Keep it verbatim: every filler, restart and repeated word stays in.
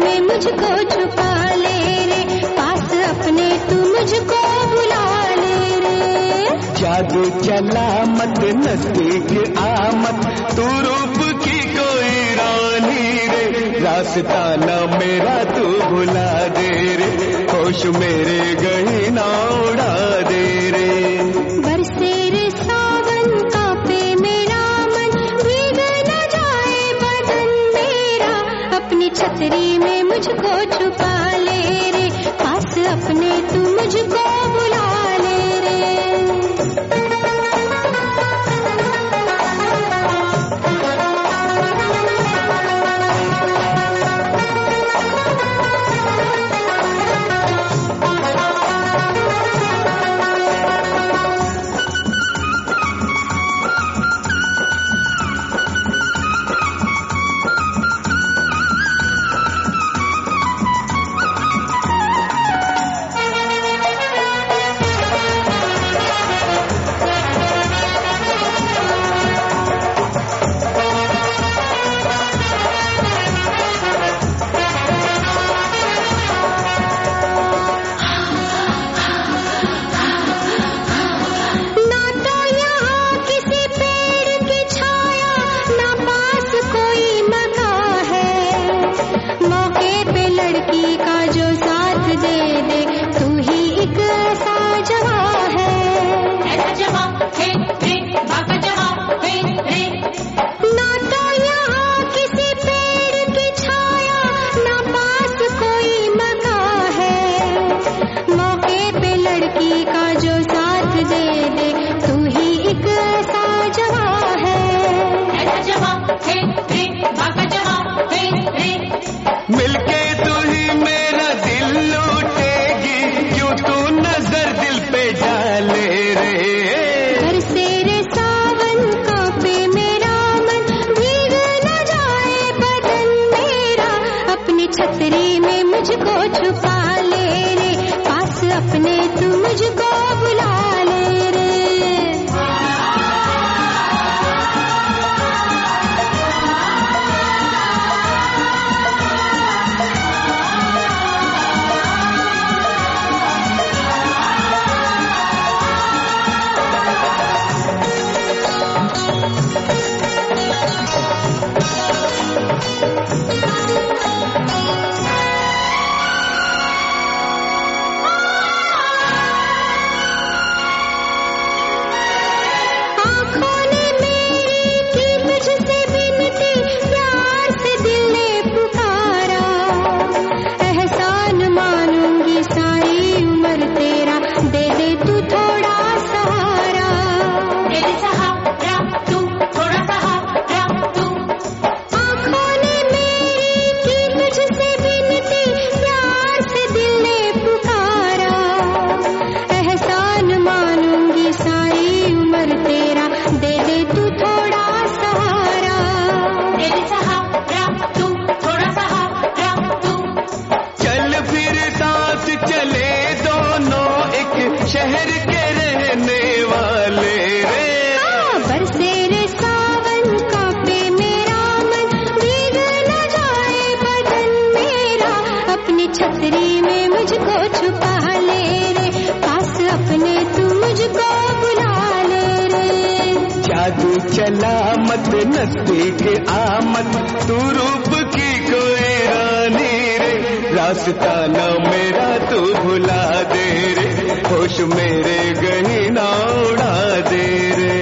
में मुझको छुपा ले रे, पास अपने तू मुझको बुला ले रे। जादू चला मत नजदीक आमत, तू रूप की कोई रानी रे, रास्ता न मेरा तू भुला दे रे, होश मेरे गही ना उड़ा दे रे। बरसे रे सावन कांपे मेरा मन, भीग न जाए बदन मेरा, अपनी छतरी में मुझको छुपा ले रे, पास अपने तू मुझको बुला ले रे। मिलके तू ही मेरा दिल लूटेगी, क्यों तू नजर दिल पे डाले रे। बरसे रे सावन कांपे मेरा मन, भीग न जाए बदन मेरा, अपनी छतरी में मुझको छुपा ले रे, पास अपने तू मुझको बुला ले रे। शहर के रहने वाले रे। बरसे रे सावन कांपे मेरा मन, भीग न जाए बदन मेरा, अपनी छतरी में मुझको छुपा ले रे, पास अपने तू मुझको बुला ले रे। जादू चला मत नजदीक आमत, तू रूप की कोई रानी रे, रास्ता न मेरा तू भुला दे रे, होश मेरे गही ना उड़ा दे रे।